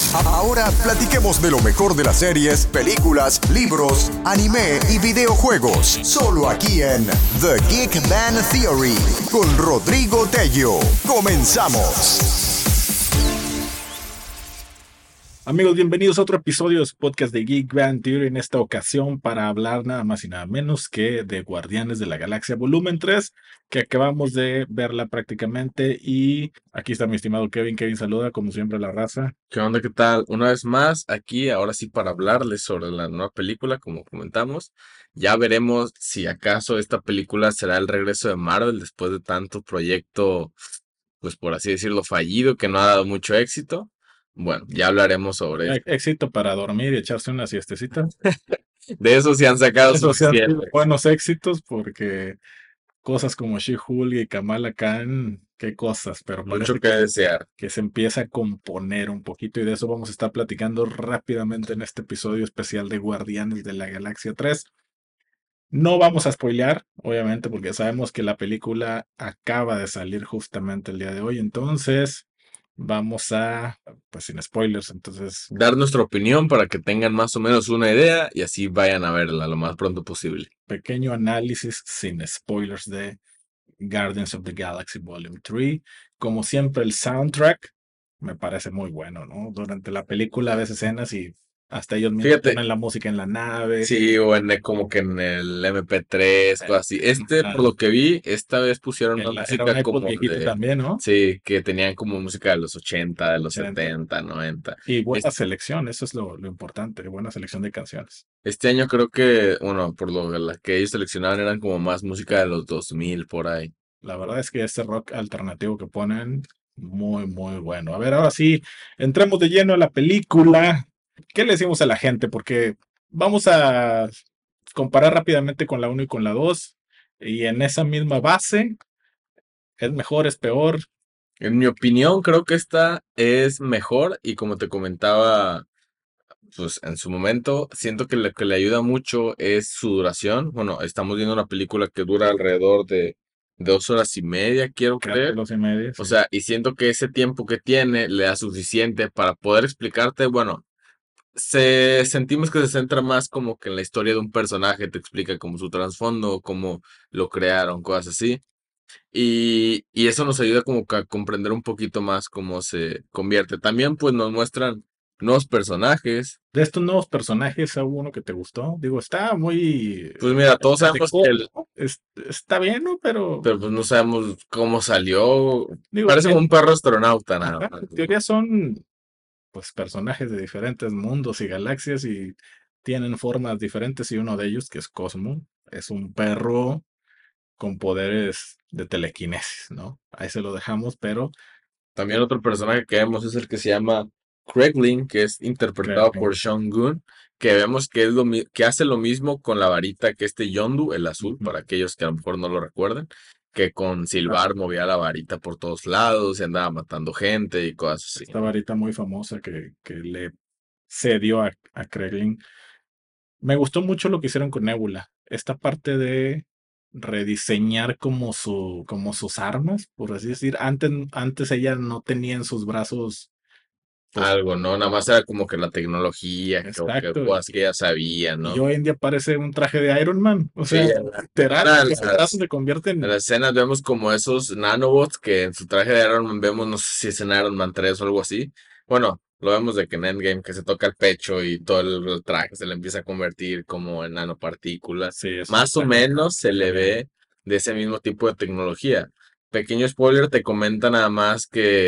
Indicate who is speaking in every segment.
Speaker 1: Ahora platiquemos de lo mejor de las series, películas, libros, anime y videojuegos. Solo aquí en The Geek Band Theory con Rodrigo Tello. Comenzamos.
Speaker 2: Amigos, bienvenidos a otro episodio de su podcast de Geek Band Theory. En esta ocasión para hablar nada más y nada menos que de Guardianes de la Galaxia Volumen 3, que acabamos de verla prácticamente. Y aquí está mi estimado Kevin. Kevin saluda, como siempre, a la raza.
Speaker 3: ¿Qué onda? ¿Qué tal? Una vez más, aquí, ahora sí, para hablarles sobre la nueva película, como comentamos. Ya veremos si acaso esta película será el regreso de Marvel después de tanto proyecto, pues por así decirlo, fallido, que no ha dado mucho éxito. Bueno, ya hablaremos sobre esto.
Speaker 2: Éxito para dormir y echarse una siestecita.
Speaker 3: De eso sí han sacado
Speaker 2: Eso sí han sido
Speaker 3: suficiente.
Speaker 2: buenos éxitos porque cosas como She-Hulk y Kamala Khan, qué cosas, pero
Speaker 3: Mucho
Speaker 2: parece
Speaker 3: que desear.
Speaker 2: que se empieza a componer un poquito y de eso vamos a estar platicando rápidamente en este episodio especial de Guardianes de la Galaxia 3. No vamos a spoilear, obviamente, porque sabemos que la película acaba de salir justamente el día de hoy, entonces vamos a, pues sin spoilers, entonces,
Speaker 3: Dar nuestra opinión para que tengan más o menos una idea y así vayan a verla lo más pronto posible.
Speaker 2: pequeño análisis sin spoilers de Guardians of the Galaxy Volume 3. Como siempre, el soundtrack me parece muy bueno, ¿no? Durante la película ves escenas y hasta ellos mismos
Speaker 3: Fíjate,
Speaker 2: ponen la música en la nave.
Speaker 3: sí, o como que en el MP3, cosas así. Por
Speaker 2: Ah,
Speaker 3: lo que vi, esta vez pusieron una
Speaker 2: era un
Speaker 3: música
Speaker 2: iPod
Speaker 3: como
Speaker 2: viejito
Speaker 3: de,
Speaker 2: también, ¿no?
Speaker 3: sí, que tenían como música de los 80, de los
Speaker 2: 80.
Speaker 3: 70, 90.
Speaker 2: Y buena
Speaker 3: Es-
Speaker 2: selección, eso es lo importante, buena selección de canciones.
Speaker 3: Este año creo que, bueno, por lo la que ellos seleccionaban eran como más música de los 2000 por ahí.
Speaker 2: La verdad es que este rock alternativo que ponen, muy, muy bueno. A ver, ahora sí, entremos de lleno a la película. ¿Qué le decimos a la gente? Porque vamos a comparar rápidamente con la uno y con la 2. Y en esa misma base, ¿es mejor, es peor?
Speaker 3: En mi opinión, creo que esta es mejor y como te comentaba, pues en su momento, siento que lo que le ayuda mucho es su duración. Bueno, estamos viendo una película que dura alrededor de 2 horas y media, quiero
Speaker 2: Casi
Speaker 3: creer.
Speaker 2: 2 y media,
Speaker 3: O
Speaker 2: sí.
Speaker 3: sea, y siento que ese tiempo que tiene le da suficiente para poder explicarte, bueno, sentimos que se centra más como que en la historia de un personaje, te explica como su trasfondo, cómo lo crearon, cosas así. Y eso nos ayuda como que a comprender un poquito más cómo se convierte. También pues nos muestran nuevos personajes.
Speaker 2: De estos nuevos personajes, ¿hubo uno que te gustó? Digo, está muy
Speaker 3: Pues mira, todos sabemos que
Speaker 2: genérico, ¿no? Está bien, ¿no? Pero,
Speaker 3: pero pues no sabemos cómo salió.
Speaker 2: digo,
Speaker 3: Parece como un perro astronauta nada
Speaker 2: ajá,
Speaker 3: más.
Speaker 2: en teoría son pues personajes de diferentes mundos y galaxias y tienen formas diferentes y uno de ellos, que es Cosmo, es un perro con poderes de telequinesis, ¿no? Ahí se lo dejamos, pero
Speaker 3: También otro personaje que vemos es el que se llama Craiglin, que es interpretado por
Speaker 2: creo,
Speaker 3: Sean Gunn, que vemos que que hace lo mismo con la varita que este Yondu, el azul,
Speaker 2: ujú,
Speaker 3: para aquellos que a lo mejor no lo recuerdan, que con Silvar movía la varita por todos lados y andaba matando gente y cosas así.
Speaker 2: esta varita muy famosa que le cedió a Krellin. Me gustó mucho lo que hicieron con Nebula. Esta parte de rediseñar como sus armas, por así decir. Antes ella no tenía en sus brazos, pues,
Speaker 3: Algo, ¿no? Nada más era como que la tecnología, o que
Speaker 2: exacto.
Speaker 3: cosas que ya sabía,
Speaker 2: Y
Speaker 3: ¿no?
Speaker 2: hoy en día parece un traje de Iron Man. O
Speaker 3: Sí,
Speaker 2: sea, literal,
Speaker 3: en
Speaker 2: los brazos se
Speaker 3: en
Speaker 2: convierten.
Speaker 3: las escenas vemos como esos nanobots que en su traje de Iron Man vemos, no sé si es en Iron Man 3 o algo así. Bueno, lo vemos de que en Endgame que se toca el pecho y todo el traje se le empieza a convertir como en nanopartículas.
Speaker 2: Sí, es un
Speaker 3: Más o
Speaker 2: traje
Speaker 3: menos se le
Speaker 2: genial.
Speaker 3: ve de ese mismo tipo de tecnología. Pequeño spoiler, te comenta nada más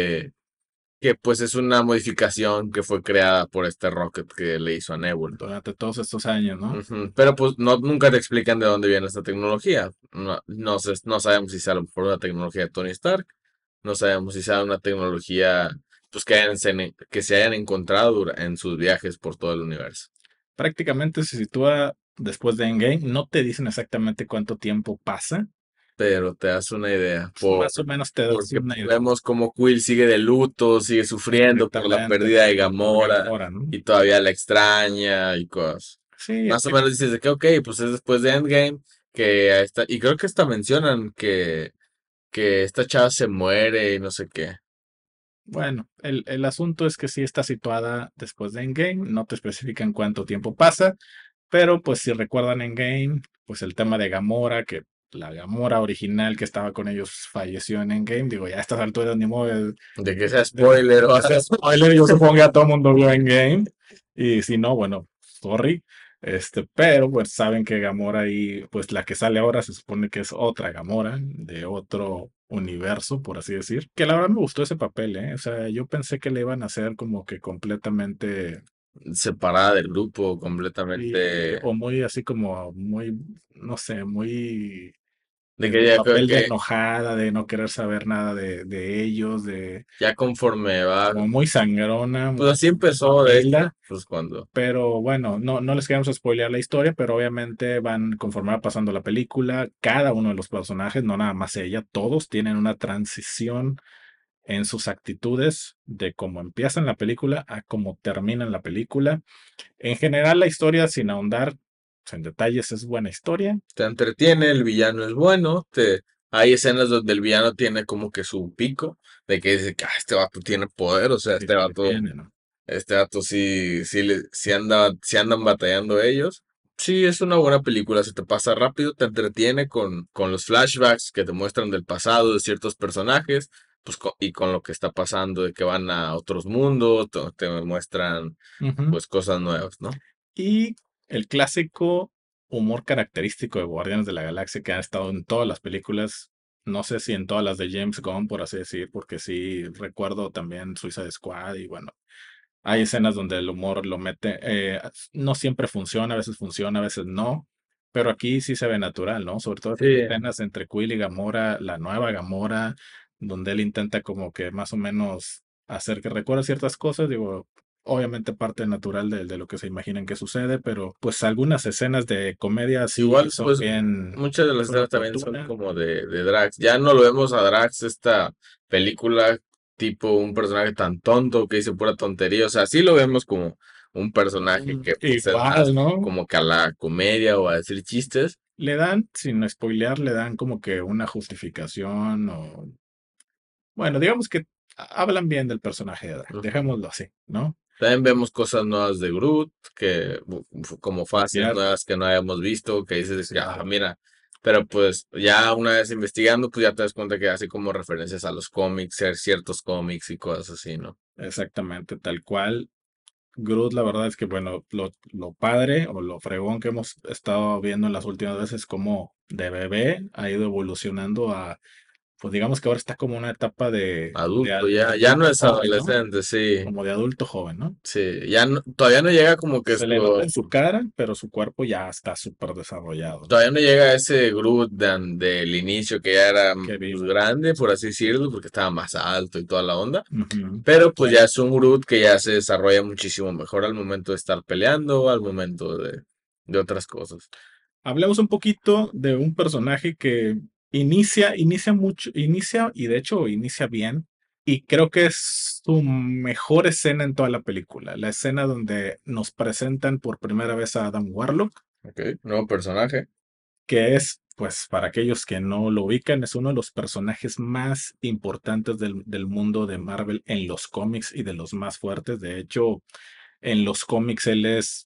Speaker 3: que pues es una modificación que fue creada por este Rocket que le hizo a Nebula.
Speaker 2: Durante todos estos años, ¿no?
Speaker 3: Ujú. Pero pues no, nunca te explican de dónde viene esta tecnología. No sabemos si sea a lo mejor una tecnología de Tony Stark, no sabemos si sea una tecnología pues que se hayan encontrado en sus viajes por todo el universo.
Speaker 2: Prácticamente se sitúa después de Endgame. No te dicen exactamente cuánto tiempo pasa.
Speaker 3: Pero te das una idea,
Speaker 2: Más o menos te das
Speaker 3: porque
Speaker 2: una idea.
Speaker 3: vemos como Quill sigue de luto, sigue sufriendo por la
Speaker 2: Exactamente.
Speaker 3: pérdida de
Speaker 2: Por
Speaker 3: Gamora
Speaker 2: Gamora, ¿no?
Speaker 3: y todavía la extraña y cosas.
Speaker 2: Sí,
Speaker 3: Más o menos dices de que, ok, pues es después de Endgame, y creo que hasta mencionan que esta chava se muere y no sé qué.
Speaker 2: Bueno, el asunto es que sí está situada después de Endgame, no te especifican cuánto tiempo pasa, pero pues si recuerdan Endgame, pues el tema de Gamora, que la Gamora original que estaba con ellos falleció en Endgame, digo, ya a estas alturas ni modo
Speaker 3: De que sea
Speaker 2: de
Speaker 3: spoiler o
Speaker 2: hacer
Speaker 3: algo.
Speaker 2: spoiler, yo supongo que ya todo el mundo vio Endgame, y si no, bueno, sorry, pero pues saben que Gamora y pues la que sale ahora se supone que es otra Gamora, de otro universo, por así decir, que la verdad me gustó ese papel, ¿eh? O sea, yo pensé que le iban a hacer como que completamente
Speaker 3: Separada del grupo
Speaker 2: y,
Speaker 3: completamente.
Speaker 2: o muy así como muy, no sé, muy
Speaker 3: De que
Speaker 2: de
Speaker 3: ya,
Speaker 2: papel de enojada, de no querer saber nada de ellos, de
Speaker 3: ya conforme va.
Speaker 2: como muy sangrona,
Speaker 3: Pues así
Speaker 2: muy
Speaker 3: empezó, de hecho,
Speaker 2: mala.
Speaker 3: pues cuando.
Speaker 2: Pero bueno, no les queremos spoilear la historia, pero obviamente van conforme va pasando la película, cada uno de los personajes, no nada más ella, todos tienen una transición en sus actitudes de cómo empiezan la película a cómo terminan la película. En general, la historia, sin ahondar en detalles, es buena historia.
Speaker 3: Te entretiene, el villano es bueno, hay escenas donde el villano tiene como que su pico, de que dice que este vato tiene poder, o sea,
Speaker 2: Sí se defiende, ¿no?
Speaker 3: este vato sí, sí andan batallando ellos. Sí, es una buena película, se te pasa rápido, te entretiene con los flashbacks que te muestran del pasado de ciertos personajes, pues y con lo que está pasando, de que van a otros mundos, te muestran
Speaker 2: Ujú.
Speaker 3: pues cosas nuevas, ¿no?
Speaker 2: Y el clásico humor característico de Guardianes de la Galaxia que ha estado en todas las películas, no sé si en todas las de James Gunn, por así decir, porque sí recuerdo también Suicide Squad y bueno, hay escenas donde el humor lo mete, no siempre funciona, a veces no, pero aquí sí se ve natural, ¿no? Sobre todo
Speaker 3: Sí,
Speaker 2: estas escenas entre Quill y Gamora, la nueva Gamora, donde él intenta como que más o menos hacer que recuerde ciertas cosas, digo, obviamente parte natural de lo que se imaginan que sucede, pero pues algunas escenas de comedia sí
Speaker 3: igual,
Speaker 2: son
Speaker 3: pues
Speaker 2: bien,
Speaker 3: muchas de las
Speaker 2: son
Speaker 3: escenas también son
Speaker 2: oportunas.
Speaker 3: como de Drax. Ya no lo vemos a Drax, esta película, tipo un personaje tan tonto que dice pura tontería. O sea, sí lo vemos como un personaje que pues es más
Speaker 2: Igual, ¿no?
Speaker 3: como que a la comedia o a decir chistes.
Speaker 2: Le dan, sin spoilear, le dan como que una justificación o bueno, digamos que hablan bien del personaje de Drax,
Speaker 3: Ujú.
Speaker 2: dejémoslo así, ¿no?
Speaker 3: También vemos cosas nuevas de Groot, que como fases
Speaker 2: Cierto,
Speaker 3: nuevas que no habíamos visto, que dices que,
Speaker 2: cierto.
Speaker 3: mira, pero pues ya una vez investigando, pues ya te das cuenta que hace como referencias a los cómics, ciertos cómics y cosas así, ¿no?
Speaker 2: Exactamente, tal cual. Groot, la verdad es que, bueno, lo padre o lo fregón que hemos estado viendo en las últimas veces, como de bebé ha ido evolucionando a, pues digamos que ahora está como una etapa
Speaker 3: Adulto,
Speaker 2: de
Speaker 3: ya no
Speaker 2: adulto
Speaker 3: es
Speaker 2: joven, ¿no?
Speaker 3: adolescente, sí,
Speaker 2: Como de adulto joven, ¿no?
Speaker 3: sí, ya no, todavía no llega como que
Speaker 2: Se le nota en su cara, pero su cuerpo ya está súper desarrollado, ¿no?
Speaker 3: todavía no llega a ese Groot del inicio que ya era
Speaker 2: Que
Speaker 3: pues,
Speaker 2: vimos.
Speaker 3: grande, por así decirlo, porque estaba más alto y toda la onda.
Speaker 2: Ujú.
Speaker 3: Pero pues ya es un Groot que ya se desarrolla muchísimo mejor al momento de estar peleando, al momento de otras cosas.
Speaker 2: Hablemos un poquito de un personaje que inicia mucho, inicia y de hecho inicia bien. Y creo que es su mejor escena en toda la película. La escena donde nos presentan por primera vez a Adam Warlock,
Speaker 3: Ok, nuevo personaje.
Speaker 2: que es, pues, para aquellos que no lo ubican, es uno de los personajes más importantes del mundo de Marvel en los cómics y de los más fuertes. De hecho, en los cómics él es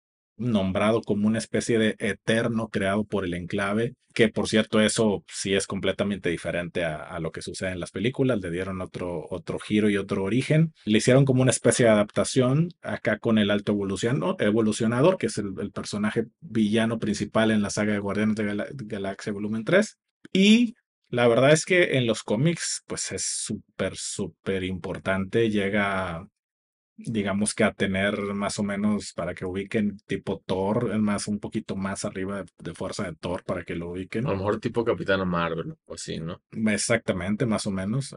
Speaker 2: nombrado como una especie de eterno creado por el enclave, que por cierto eso sí es completamente diferente a lo que sucede en las películas, le dieron otro giro y otro origen, le hicieron como una especie de adaptación acá con el alto evolucionador, que es el personaje villano principal en la saga de Guardianes de Galaxia Volumen 3, y la verdad es que en los cómics pues es súper importante, llega digamos que a tener más o menos para que ubiquen tipo Thor, es más un poquito más arriba de fuerza de Thor para que lo
Speaker 3: A lo
Speaker 2: ubiquen.
Speaker 3: mejor tipo Capitana Marvel o así, ¿no?
Speaker 2: Exactamente, más o menos.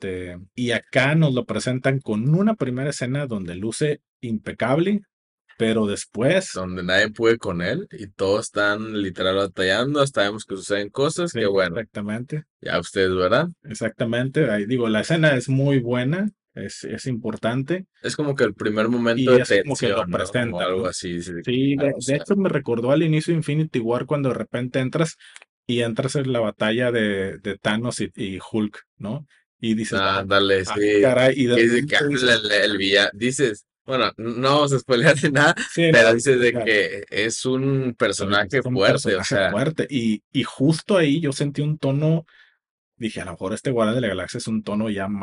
Speaker 2: Y acá nos lo presentan con una primera escena donde luce impecable, pero después,
Speaker 3: Donde nadie puede con él y todos están literal batallando, hasta vemos que suceden cosas
Speaker 2: sí,
Speaker 3: que bueno,
Speaker 2: exactamente,
Speaker 3: ya ustedes verán.
Speaker 2: exactamente. Ahí digo, la escena es muy buena, es importante
Speaker 3: Es como que el primer momento
Speaker 2: y
Speaker 3: de
Speaker 2: es como que lo
Speaker 3: tensión, ¿no? O
Speaker 2: presentan,
Speaker 3: algo
Speaker 2: ¿no?
Speaker 3: así, dice de que,
Speaker 2: Sí,
Speaker 3: ah,
Speaker 2: de hecho me recordó al inicio de Infinity War cuando de repente entras y entras en la batalla de Thanos y Hulk, ¿no? y dices,
Speaker 3: Ándale,
Speaker 2: ah,
Speaker 3: sí.
Speaker 2: caray, y de
Speaker 3: Que dice que
Speaker 2: repente
Speaker 3: habla
Speaker 2: dices,
Speaker 3: el villano. Dices, bueno, no vamos a spoilear de nada,
Speaker 2: sí, no,
Speaker 3: pero dices de
Speaker 2: ya,
Speaker 3: que es un
Speaker 2: pero
Speaker 3: personaje
Speaker 2: es un
Speaker 3: fuerte, o
Speaker 2: personaje
Speaker 3: sea,
Speaker 2: fuerte, y justo ahí yo sentí un tono, dije, a lo mejor este Guardián de la Galaxia es un tono ya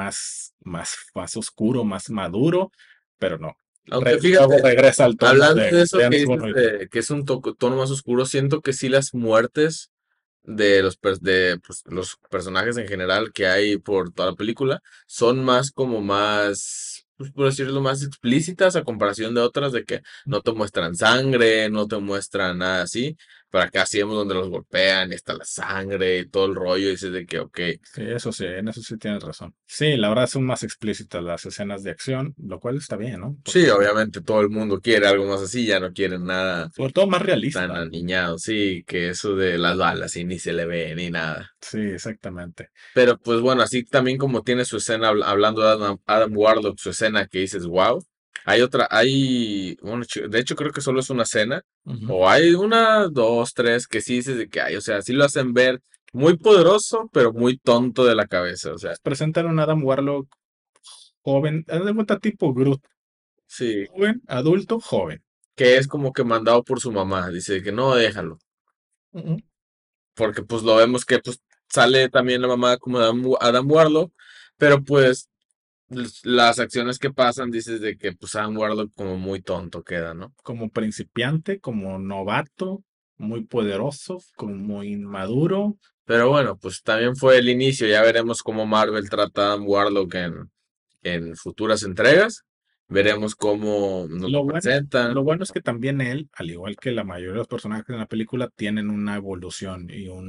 Speaker 2: más oscuro, más maduro, pero no.
Speaker 3: aunque
Speaker 2: Luego
Speaker 3: fíjate,
Speaker 2: regresa al tono
Speaker 3: hablando
Speaker 2: de
Speaker 3: de eso que
Speaker 2: Guardianes
Speaker 3: dices
Speaker 2: 1 y 2.
Speaker 3: de que es un tono más oscuro, siento que sí las muertes de pues, los personajes en general que hay por toda la película son más como más, pues, por decirlo, más explícitas a comparación de otras de que no te muestran sangre, no te muestran nada así. Pero acá sí vemos donde los golpean y está la sangre y todo el rollo y dices de que, ok.
Speaker 2: Sí, en eso sí tienes razón. Sí, la verdad son más explícitas las escenas de acción, lo cual está bien, ¿no?
Speaker 3: Sí,
Speaker 2: Porque
Speaker 3: obviamente todo el mundo quiere algo más así, ya no quieren nada
Speaker 2: sobre todo más
Speaker 3: tan
Speaker 2: realista.
Speaker 3: aniñado, sí, que eso de las balas y ni se le ve ni nada.
Speaker 2: Sí, exactamente.
Speaker 3: Pero pues bueno, así también como tiene su escena, hablando de Adam Warlock, su escena que dices, wow, hay otra, bueno, de hecho creo que solo es una escena,
Speaker 2: Ujú.
Speaker 3: o hay una, dos, tres, que sí dices de que hay, o sea, sí lo hacen ver muy poderoso, pero muy tonto de la cabeza, o sea,
Speaker 2: Presentan a un Adam Warlock joven, haz de cuenta tipo Groot,
Speaker 3: sí,
Speaker 2: joven, adulto, joven.
Speaker 3: que es como que mandado por su mamá, dice que no, déjalo.
Speaker 2: Ujú.
Speaker 3: Porque pues lo vemos que pues sale también la mamá como Adam Warlock, pero pues las acciones que pasan dices de que pues Adam Warlock como muy tonto queda, ¿no?
Speaker 2: Como principiante, como novato, muy poderoso, como muy inmaduro.
Speaker 3: Pero bueno, pues también fue el inicio, ya veremos cómo Marvel trata a Adam Warlock en futuras entregas, veremos cómo nos lo
Speaker 2: Lo
Speaker 3: presentan.
Speaker 2: bueno es que también él, al igual que la mayoría de los personajes en la película, tienen una evolución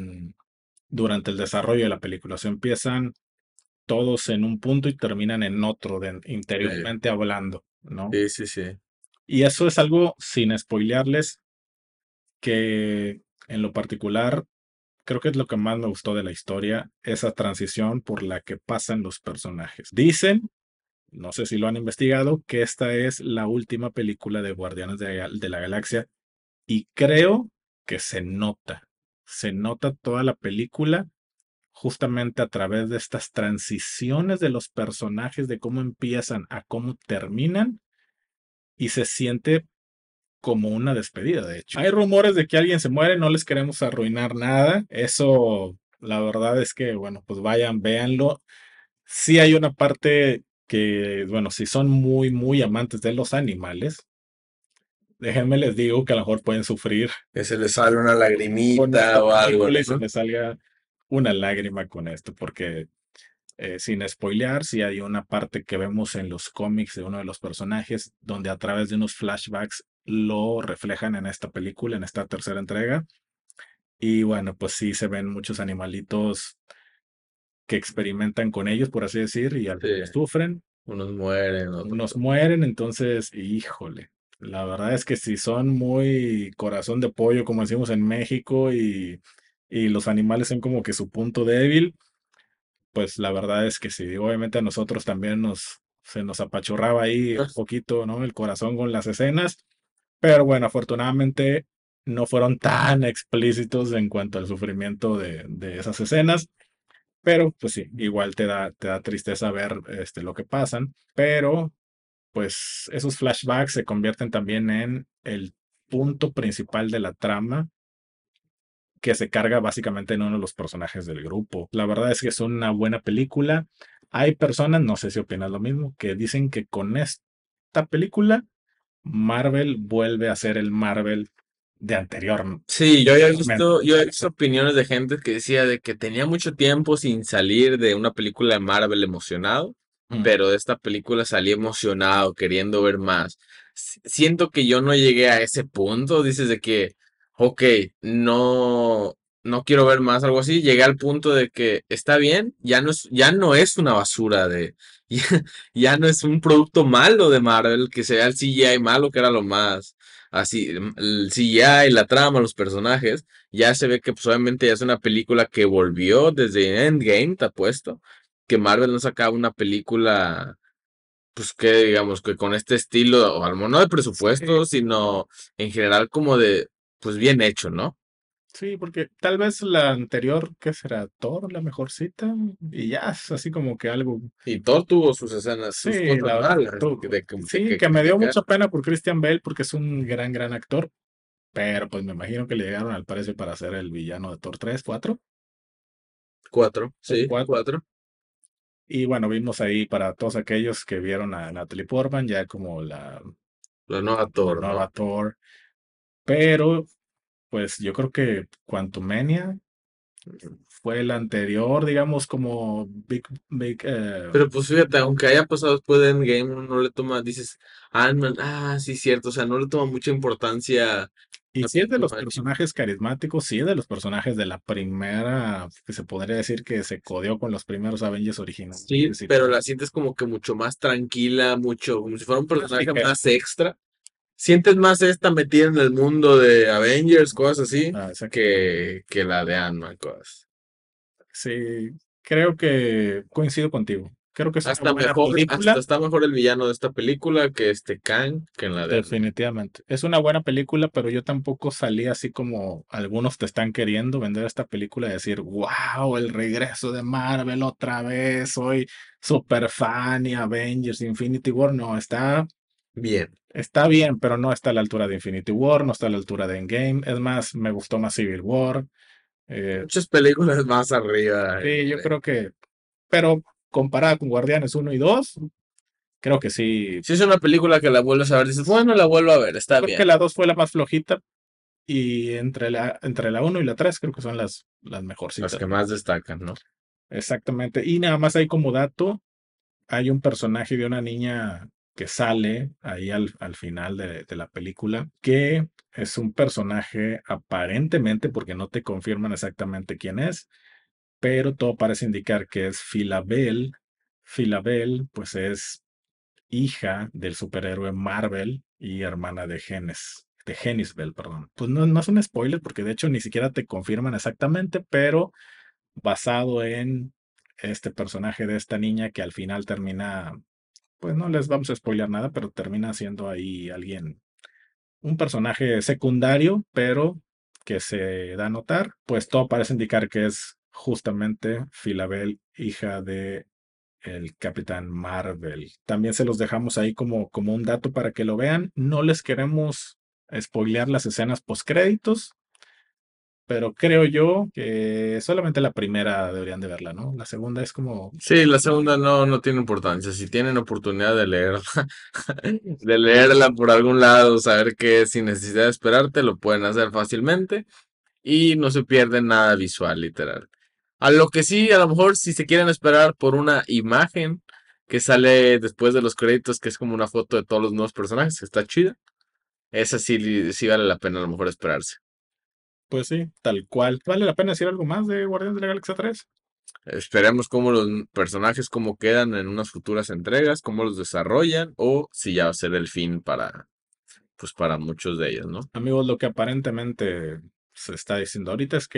Speaker 2: durante el desarrollo de la película. Se empiezan todos en un punto y terminan en otro,
Speaker 3: Sí,
Speaker 2: interiormente hablando, ¿no?
Speaker 3: sí, sí, sí.
Speaker 2: Y eso es algo, sin spoilearles, que en lo particular creo que es lo que más me gustó de la historia, esa transición por la que pasan los personajes. Dicen, no sé si lo han investigado, que esta es la última película de Guardianes de la Galaxia y creo que se nota toda la película justamente a través de estas transiciones de los personajes, de cómo empiezan a cómo terminan y se siente como una despedida, de hecho. Hay rumores de que alguien se muere, no les queremos arruinar nada. Eso, la verdad es que, bueno, pues vayan, véanlo. Sí hay una parte que, bueno, si son muy amantes de los animales, déjenme les digo que a lo mejor pueden sufrir
Speaker 3: Que se le sale una
Speaker 2: con esta
Speaker 3: lagrimita o algo,
Speaker 2: película y se
Speaker 3: ¿no?
Speaker 2: les salga una lágrima con esto, porque sin spoilear, sí hay una parte que vemos en los cómics de uno de los personajes, donde a través de unos flashbacks lo reflejan en esta película, en esta tercera entrega. Y bueno, pues sí se ven muchos animalitos que experimentan con ellos, por así decir, y
Speaker 3: Sí,
Speaker 2: algunos sufren,
Speaker 3: unos mueren, otros.
Speaker 2: unos mueren, entonces, híjole. La verdad es que si son muy corazón de pollo, como decimos en México, y los animales son como que su punto débil, pues la verdad es que sí, obviamente a nosotros también se nos apachurraba ahí un poquito, ¿no? El corazón con las escenas, pero bueno, afortunadamente no fueron tan explícitos en cuanto al sufrimiento de esas escenas, pero pues sí, igual te da tristeza ver lo que pasan, pero pues esos flashbacks se convierten también en el punto principal de la trama que se carga básicamente en uno de los personajes del grupo. La verdad es que es una buena película. Hay personas, no sé si opinas lo mismo, que dicen que con esta película Marvel vuelve a ser el Marvel de
Speaker 3: Sí,
Speaker 2: anteriormente.
Speaker 3: yo he visto opiniones de gente que decía de que tenía mucho tiempo sin salir de una película de Marvel emocionado,
Speaker 2: Mm.
Speaker 3: pero de esta película salí emocionado, queriendo ver más. Siento que yo no llegué a ese punto, dices de que, ok, no, no quiero ver más, algo así. Llegué al punto de que está bien, ya no es una basura ya, ya no es un producto malo de Marvel, que sea el CGI malo, que era lo más así, el CGI, la trama, los personajes, ya se ve que pues obviamente ya es una película que volvió desde Endgame, te apuesto, que Marvel no sacaba una película, pues que digamos que con este estilo, o al menos no de
Speaker 2: Sí,
Speaker 3: presupuesto, sino en general como de, pues bien hecho, ¿no?
Speaker 2: Sí, porque tal vez la anterior, ¿qué será? Thor, la mejor cita, y ya es así como que algo.
Speaker 3: Y Thor tuvo sus escenas, sus
Speaker 2: Sí,
Speaker 3: cosas
Speaker 2: la verdad,
Speaker 3: malas de
Speaker 2: sí,
Speaker 3: que
Speaker 2: que me dio
Speaker 3: criticar.
Speaker 2: mucha pena por Christian Bale porque es un gran actor, pero pues me imagino que le llegaron al precio para ser el villano de Thor 3, 4,
Speaker 3: Cuatro,
Speaker 2: Thor
Speaker 3: sí,
Speaker 2: 4.
Speaker 3: cuatro.
Speaker 2: Y bueno, vimos ahí para todos aquellos que vieron a Natalie Portman ya como
Speaker 3: La nueva
Speaker 2: la
Speaker 3: Thor,
Speaker 2: nueva
Speaker 3: ¿no?
Speaker 2: Thor, pero pues yo creo que Quantumania fue el anterior, digamos, como
Speaker 3: Pero pues fíjate, aunque haya pasado después de Endgame, uno no le toma, dices, Ant-Man, sí, cierto, o sea, no le toma mucha importancia
Speaker 2: y
Speaker 3: a
Speaker 2: sí es de
Speaker 3: Quantum
Speaker 2: los
Speaker 3: Mania.
Speaker 2: personajes carismáticos, sí es de los personajes de la primera, que se podría decir que se codió con los primeros Avengers
Speaker 3: Sí,
Speaker 2: originales y
Speaker 3: pero
Speaker 2: todo.
Speaker 3: la sientes como que mucho más tranquila, mucho, como si fuera un
Speaker 2: Más
Speaker 3: personaje
Speaker 2: ligera.
Speaker 3: más extra. Sientes más esta metida en el mundo de Avengers, cosas así,
Speaker 2: Ah, exactamente.
Speaker 3: que la de Ant-Man, cosas.
Speaker 2: Sí, creo que coincido contigo. Creo que es una
Speaker 3: Hasta
Speaker 2: buena
Speaker 3: mejor, hasta
Speaker 2: película.
Speaker 3: está mejor el villano de esta película que este Kang que en la de Ant-Man.
Speaker 2: Definitivamente. Es una buena película, pero yo tampoco salí así como algunos te están queriendo vender esta película y decir, wow, el regreso de Marvel otra vez, soy super fan y Avengers, Infinity War. No,
Speaker 3: Bien.
Speaker 2: está bien, pero no está a la altura de Infinity War, no está a la altura de Endgame. Es más, me gustó más Civil War. Eh,
Speaker 3: Muchas películas más arriba.
Speaker 2: sí, yo creo que, pero comparada con Guardianes 1 y 2, creo que sí.
Speaker 3: Si es una película que la vuelves a ver, dices, bueno, la vuelvo a ver,
Speaker 2: Yo
Speaker 3: está
Speaker 2: creo que
Speaker 3: bien.
Speaker 2: la 2 fue la más flojita. Y entre la 1 y la 3 creo que son las
Speaker 3: Las
Speaker 2: mejorcitas,
Speaker 3: que
Speaker 2: ¿no?
Speaker 3: más destacan, ¿no?
Speaker 2: Exactamente. Y nada más hay como dato, hay un personaje de una niña que sale ahí al final de la película, que es un personaje aparentemente, porque no te confirman exactamente quién es, pero todo parece indicar que es Phyla-Vell. Phyla-Vell, pues es hija del superhéroe Marvel y hermana de Genis Bell, perdón. Pues no, no es un spoiler porque de hecho ni siquiera te confirman exactamente, pero basado en este personaje de esta niña que al final termina, pues no les vamos a spoiler nada, pero termina siendo ahí alguien, un personaje secundario, pero que se da a notar, pues todo parece indicar que es justamente Filabel, hija de el Capitán Marvel. También se los dejamos ahí como un dato para que lo vean. No les queremos spoilear las escenas postcréditos, pero creo yo que solamente la primera deberían de verla, ¿no? La segunda es como,
Speaker 3: Sí, la segunda no tiene importancia. Si tienen oportunidad de leerla, de leerla por algún lado, saber qué es sin necesidad de esperarte, lo pueden hacer fácilmente y no se pierden nada visual, literal. A lo que sí, a lo mejor si se quieren esperar por una imagen que sale después de los créditos, que es como una foto de todos los nuevos personajes, que está chida, esa sí, sí vale la pena a lo mejor esperarse.
Speaker 2: pues sí, tal cual. ¿Vale la pena decir algo más de Guardianes de la Galaxia 3?
Speaker 3: Esperemos cómo los personajes, cómo quedan en unas futuras entregas, cómo los desarrollan o si ya va a ser el fin para, pues para muchos de ellos, ¿no?
Speaker 2: Amigos, lo que aparentemente se está diciendo ahorita es que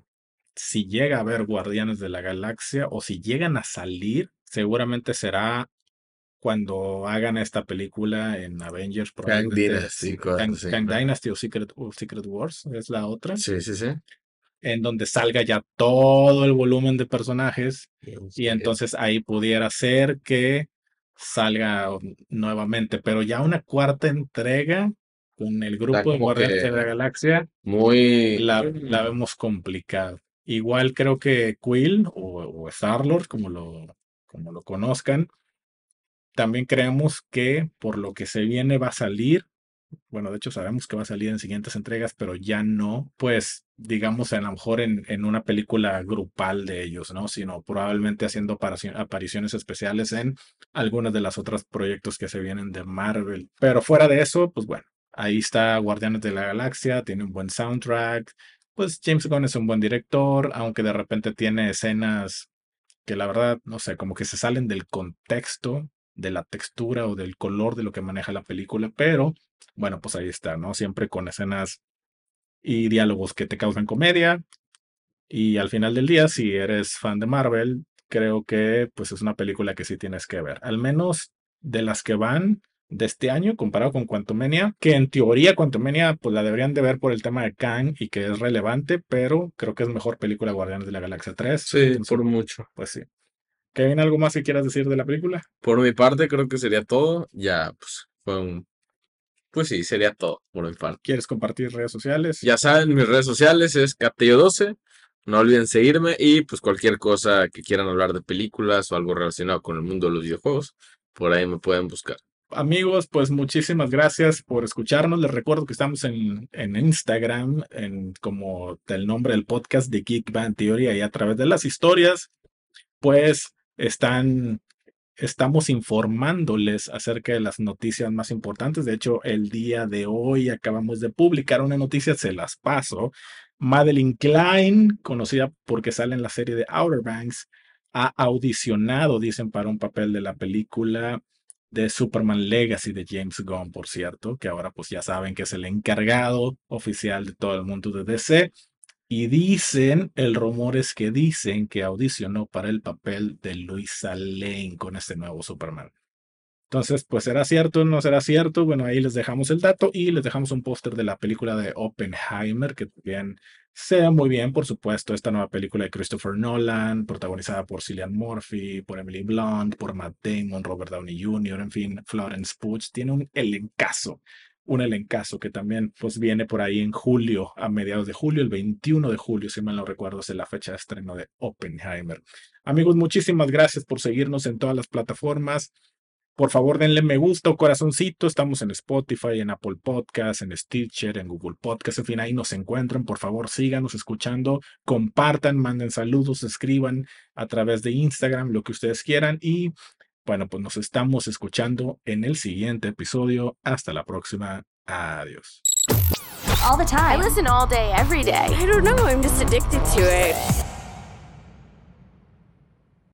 Speaker 2: si llega a haber Guardianes de la Galaxia o si llegan a salir, seguramente será cuando hagan esta película en Avengers,
Speaker 3: Kang
Speaker 2: probablemente
Speaker 3: Dynasty, cosas así,
Speaker 2: Kang
Speaker 3: ¿no?
Speaker 2: Dynasty o Secret Wars es la otra,
Speaker 3: Sí, sí, sí.
Speaker 2: en donde salga ya todo el volumen de personajes y
Speaker 3: Sí.
Speaker 2: entonces ahí pudiera ser que salga nuevamente, pero ya una cuarta entrega con el
Speaker 3: Está
Speaker 2: grupo de
Speaker 3: como
Speaker 2: Guardianes de
Speaker 3: que
Speaker 2: la Galaxia
Speaker 3: muy...
Speaker 2: la vemos complicada. Igual creo que Quill o Star-Lord, como lo conozcan, también creemos que por lo que se viene va a salir, bueno, de hecho sabemos que va a salir en siguientes entregas, pero ya no, pues digamos a lo mejor en una película grupal de ellos, ¿no? Sino probablemente haciendo apariciones especiales en algunos de los otros proyectos que se vienen de Marvel. Pero fuera de eso, pues bueno, ahí está Guardianes de la Galaxia, tiene un buen soundtrack, pues James Gunn es un buen director, aunque de repente tiene escenas que la verdad, no sé, como que se salen del contexto, de la textura o del color de lo que maneja la película, pero bueno, pues ahí está, ¿no? Siempre con escenas y diálogos que te causan comedia y al final del día, si eres fan de Marvel, creo que pues es una película que sí tienes que ver. Al menos de las que van, de este año comparado con Quantumania, que en teoría Quantumania pues la deberían de ver por el tema de Kang y que es relevante, pero creo que es mejor película Guardianes de la Galaxia 3.
Speaker 3: Sí,
Speaker 2: Entonces,
Speaker 3: por mucho.
Speaker 2: pues sí. Kevin, ¿algo más que quieras decir de la película?
Speaker 3: Por mi parte, creo que sería todo. Ya, pues, pues sí, sería todo por mi parte.
Speaker 2: ¿Quieres compartir redes sociales?
Speaker 3: Ya saben, mis redes sociales es Captello12. No olviden seguirme y pues cualquier cosa que quieran hablar de películas o algo relacionado con el mundo de los videojuegos, por ahí me pueden buscar.
Speaker 2: Amigos, pues muchísimas gracias por escucharnos. Les recuerdo que estamos en Instagram, como el nombre del podcast de Geek Band Theory, y a través de las historias, pues estamos informándoles acerca de las noticias más importantes. De hecho, el día de hoy acabamos de publicar una noticia, se las paso. Madeline Klein, conocida porque sale en la serie de Outer Banks, ha audicionado, dicen, para un papel de la película de Superman Legacy de James Gunn, por cierto, que ahora pues ya saben que es el encargado oficial de todo el mundo de DC. Y dicen, el rumor es que dicen que audicionó para el papel de Luisa Lane con este nuevo Superman. Entonces, pues será cierto o no será cierto. Bueno, ahí les dejamos el dato y les dejamos un póster de la película de Oppenheimer, que también se ve muy bien, por supuesto, esta nueva película de Christopher Nolan, protagonizada por Cillian Murphy, por Emily Blunt, por Matt Damon, Robert Downey Jr., en fin, Florence Pugh. Tiene un elencazo que también pues viene por ahí en julio, a mediados de julio, el 21 de julio, si mal no recuerdo, es la fecha de estreno de Oppenheimer. Amigos, muchísimas gracias por seguirnos en todas las plataformas. Por favor, denle me gusta o corazoncito. Estamos en Spotify, en Apple Podcasts, en Stitcher, en Google Podcasts. En fin, ahí nos encuentran. Por favor, síganos escuchando, compartan, manden saludos, escriban a través de Instagram, lo que ustedes quieran. Y bueno, pues nos estamos escuchando en el siguiente episodio. Hasta la próxima. Adiós.
Speaker 4: All the time. I listen all day, every day. I don't know, I'm just addicted to it.